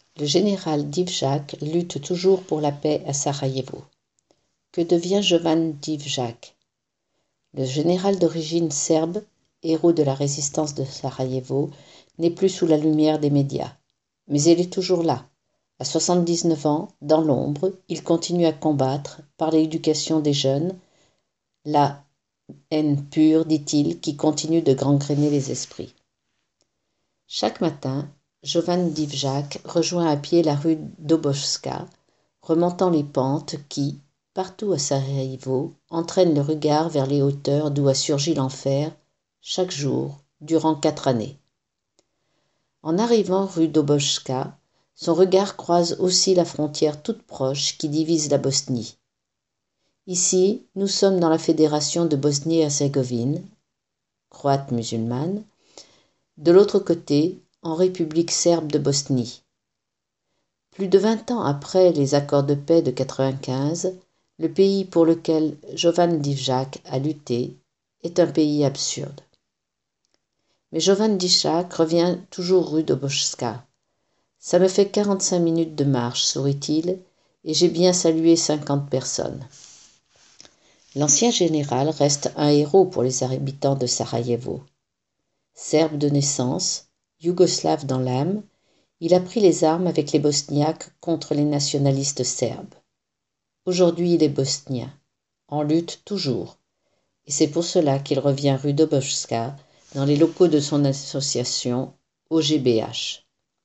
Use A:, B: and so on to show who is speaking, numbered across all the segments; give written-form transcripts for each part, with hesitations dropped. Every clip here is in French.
A: Le général Divjak lutte toujours pour la paix à Sarajevo. Que devient Jovan Divjak? Le général d'origine serbe, héros de la résistance de Sarajevo, n'est plus sous la lumière des médias. Mais il est toujours là. À 79 ans, dans l'ombre, il continue à combattre, par l'éducation des jeunes, la haine pure, dit-il, qui continue de gangréner les esprits. Chaque matin, Jovan Divjak rejoint à pied la rue Dobojska, remontant les pentes qui, partout à Sarajevo, entraînent le regard vers les hauteurs d'où a surgi l'enfer, chaque jour, durant 4 années. En arrivant rue Dobojska, son regard croise aussi la frontière toute proche qui divise la Bosnie. Ici, nous sommes dans la fédération de Bosnie-Herzégovine, croate musulmane, de l'autre côté, en République serbe de Bosnie. Plus de 20 ans après les accords de paix de 1995, le pays pour lequel Jovan Divjak a lutté est un pays absurde. Mais Jovan Divjak revient toujours rue Dobojska. Ça me fait 45 minutes de marche, sourit-il, et j'ai bien salué 50 personnes. L'ancien général reste un héros pour les habitants de Sarajevo. Serbe de naissance, yougoslave dans l'âme, il a pris les armes avec les Bosniaques contre les nationalistes serbes. Aujourd'hui, il est bosnien, en lutte toujours, et c'est pour cela qu'il revient rue Dobojska, dans les locaux de son association OGBH.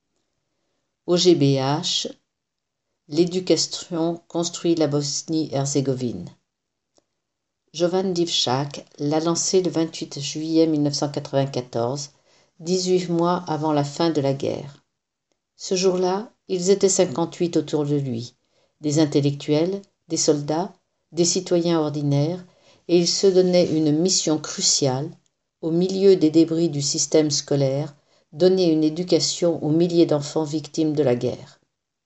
A: OGBH, l'éducation construit la Bosnie-Herzégovine. Jovan Divjak l'a lancé le 28 juillet 1994, 18 mois avant la fin de la guerre. Ce jour-là, ils étaient 58 autour de lui, des intellectuels, des soldats, des citoyens ordinaires, et il se donnait une mission cruciale, au milieu des débris du système scolaire, donner une éducation aux milliers d'enfants victimes de la guerre.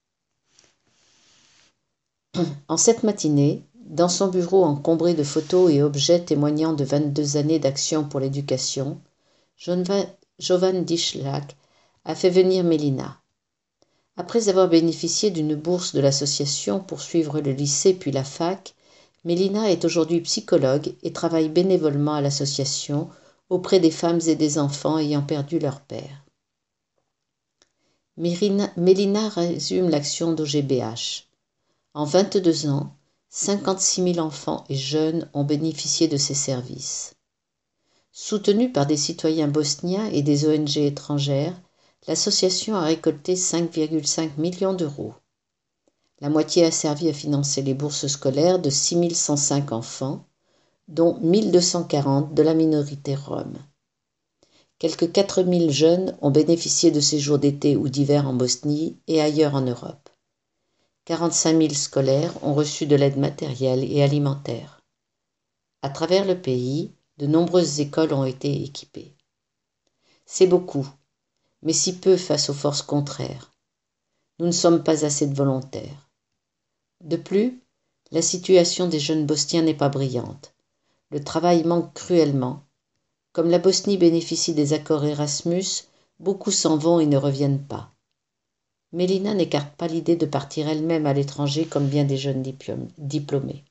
A: En cette matinée, dans son bureau encombré de photos et objets témoignant de 22 années d'action pour l'éducation, Jovan Divjak a fait venir Mélina. Après avoir bénéficié d'une bourse de l'association pour suivre le lycée puis la fac, Mélina est aujourd'hui psychologue et travaille bénévolement à l'association auprès des femmes et des enfants ayant perdu leur père. Mélina résume l'action d'OGBH. En 22 ans, 56 000 enfants et jeunes ont bénéficié de ces services. Soutenue par des citoyens bosniens et des ONG étrangères, l'association a récolté 5,5 millions d'euros. La moitié a servi à financer les bourses scolaires de 6 105 enfants, dont 1 240 de la minorité rome. Quelques 4 000 jeunes ont bénéficié de séjours d'été ou d'hiver en Bosnie et ailleurs en Europe. 45 000 scolaires ont reçu de l'aide matérielle et alimentaire. À travers le pays, de nombreuses écoles ont été équipées. C'est beaucoup, mais si peu face aux forces contraires. Nous ne sommes pas assez de volontaires. De plus, la situation des jeunes bosniens n'est pas brillante. Le travail manque cruellement. Comme la Bosnie bénéficie des accords Erasmus, beaucoup s'en vont et ne reviennent pas. Mélina n'écarte pas l'idée de partir elle-même à l'étranger comme bien des jeunes diplômés.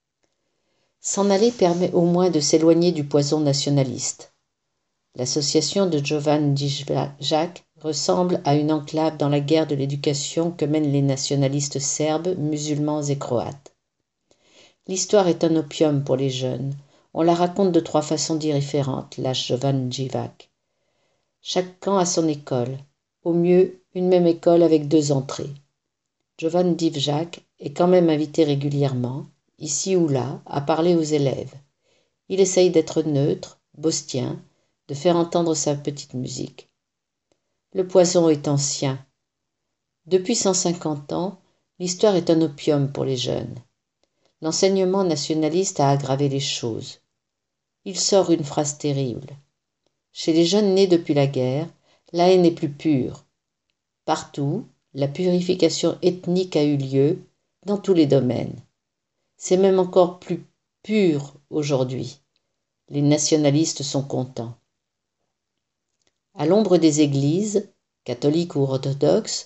A: S'en aller permet au moins de s'éloigner du poison nationaliste. L'association de Jovan Divjak ressemble à une enclave dans la guerre de l'éducation que mènent les nationalistes serbes, musulmans et croates. L'histoire est un opium pour les jeunes. On la raconte de 3 façons différentes, lâche Jovan Divjak. Chaque camp a son école. Au mieux, une même école avec 2 entrées. Jovan Divjak est quand même invité régulièrement, ici ou là, à parler aux élèves. Il essaye d'être neutre, bosnien, de faire entendre sa petite musique. Le poison est ancien. Depuis 150 ans, l'histoire est un opium pour les jeunes. L'enseignement nationaliste a aggravé les choses. Il sort une phrase terrible. Chez les jeunes nés depuis la guerre, la haine est plus pure. Partout, la purification ethnique a eu lieu, dans tous les domaines. C'est même encore plus pur aujourd'hui. Les nationalistes sont contents. À l'ombre des églises, catholiques ou orthodoxes,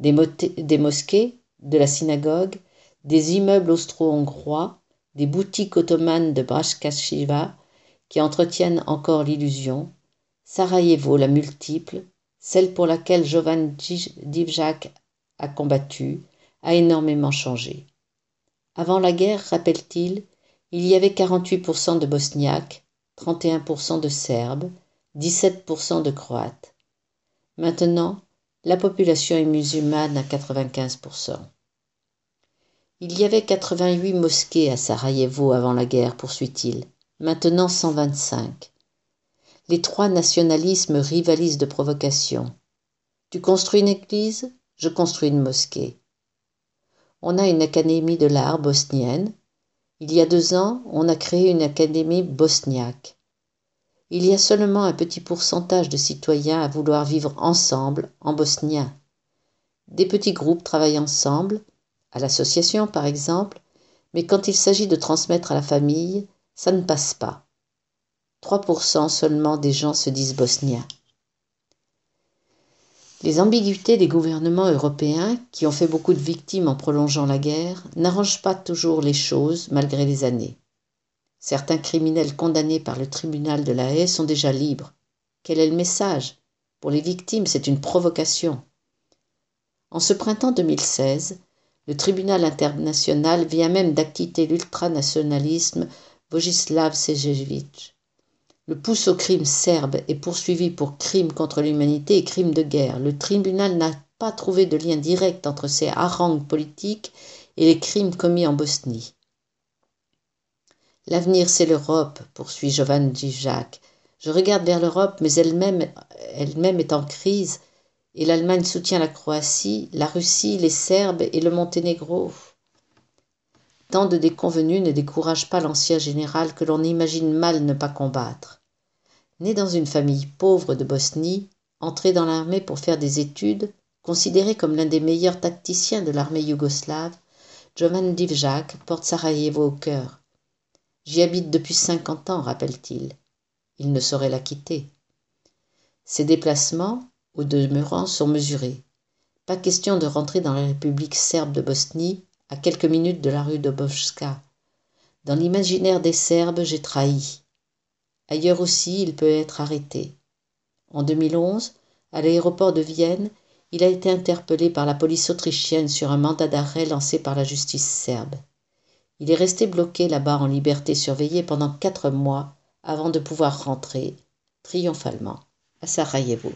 A: des mosquées, de la synagogue, des immeubles austro-hongrois, des boutiques ottomanes de Brashkashiva qui entretiennent encore l'illusion, Sarajevo la multiple, celle pour laquelle Jovan Divjak a combattu, a énormément changé. Avant la guerre, rappelle-t-il, il y avait 48% de Bosniaques, 31% de Serbes, 17% de Croates. Maintenant, la population est musulmane à 95%. Il y avait 88 mosquées à Sarajevo avant la guerre, poursuit-il. Maintenant 125. Les trois nationalismes rivalisent de provocation. Tu construis une église, je construis une mosquée. On a une académie de l'art bosnienne. Il y a 2 ans, on a créé une académie bosniaque. Il y a seulement un petit pourcentage de citoyens à vouloir vivre ensemble en bosnien. Des petits groupes travaillent ensemble, à l'association par exemple, mais quand il s'agit de transmettre à la famille, ça ne passe pas. 3% seulement des gens se disent bosniens. Les ambiguïtés des gouvernements européens, qui ont fait beaucoup de victimes en prolongeant la guerre, n'arrangent pas toujours les choses malgré les années. Certains criminels condamnés par le tribunal de La Haye sont déjà libres. Quel est le message ? Pour les victimes, c'est une provocation. En ce printemps 2016, le tribunal international vient même d'acquitter l'ultranationalisme Vojislav Šešelj. Le pouce au crime serbe est poursuivi pour crimes contre l'humanité et crimes de guerre. Le tribunal n'a pas trouvé de lien direct entre ces harangues politiques et les crimes commis en Bosnie. L'avenir, c'est l'Europe, poursuit Jovan Divjak. Je regarde vers l'Europe, mais elle-même est en crise, et l'Allemagne soutient la Croatie, la Russie, les Serbes et le Monténégro. Tant de déconvenus ne découragent pas l'ancien général que l'on imagine mal ne pas combattre. Né dans une famille pauvre de Bosnie, entré dans l'armée pour faire des études, considéré comme l'un des meilleurs tacticiens de l'armée yougoslave, Jovan Divjak porte Sarajevo au cœur. J'y habite depuis 50 ans, rappelle-t-il. Il ne saurait la quitter. Ses déplacements, au demeurant, sont mesurés. Pas question de rentrer dans la République serbe de Bosnie, à quelques minutes de la rue Dobovska. Dans l'imaginaire des Serbes, j'ai trahi. Ailleurs aussi, il peut être arrêté. En 2011, à l'aéroport de Vienne, il a été interpellé par la police autrichienne sur un mandat d'arrêt lancé par la justice serbe. Il est resté bloqué là-bas en liberté surveillée pendant 4 mois avant de pouvoir rentrer, triomphalement, à Sarajevo.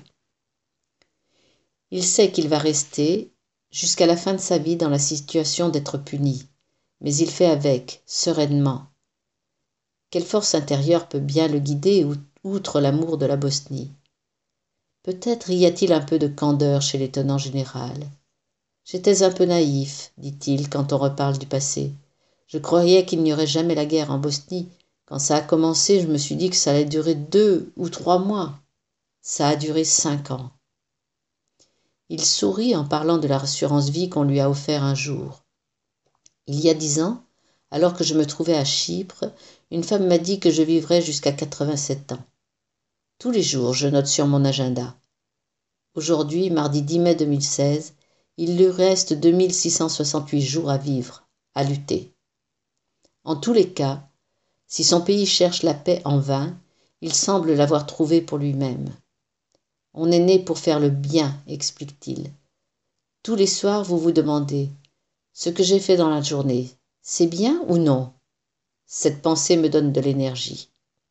A: Il sait qu'il va rester jusqu'à la fin de sa vie dans la situation d'être puni, mais il fait avec, sereinement. Quelle force intérieure peut bien le guider outre l'amour de la Bosnie ? Peut-être y a-t-il un peu de candeur chez l'étonnant général. J'étais un peu naïf, dit-il quand on reparle du passé. Je croyais qu'il n'y aurait jamais la guerre en Bosnie. Quand ça a commencé, je me suis dit que ça allait durer 2 ou 3 mois. Ça a duré 5 ans. Il sourit en parlant de l'assurance vie qu'on lui a offert un jour. Il y a 10 ans, alors que je me trouvais à Chypre, une femme m'a dit que je vivrais jusqu'à 87 ans. Tous les jours, je note sur mon agenda. Aujourd'hui, mardi 10 mai 2016, il lui reste 2668 jours à vivre, à lutter. En tous les cas, si son pays cherche la paix en vain, il semble l'avoir trouvée pour lui-même. On est né pour faire le bien, explique-t-il. Tous les soirs, vous vous demandez « Ce que j'ai fait dans la journée, c'est bien ou non ?» Cette pensée me donne de l'énergie.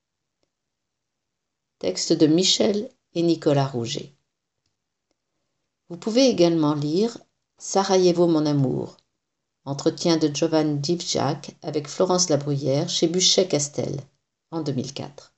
A: Texte de Michel et Nicolas Rouget. Vous pouvez également lire Sarajevo mon amour, entretien de Jovan Divjak avec Florence Labruyère chez Buchet-Castel en 2004.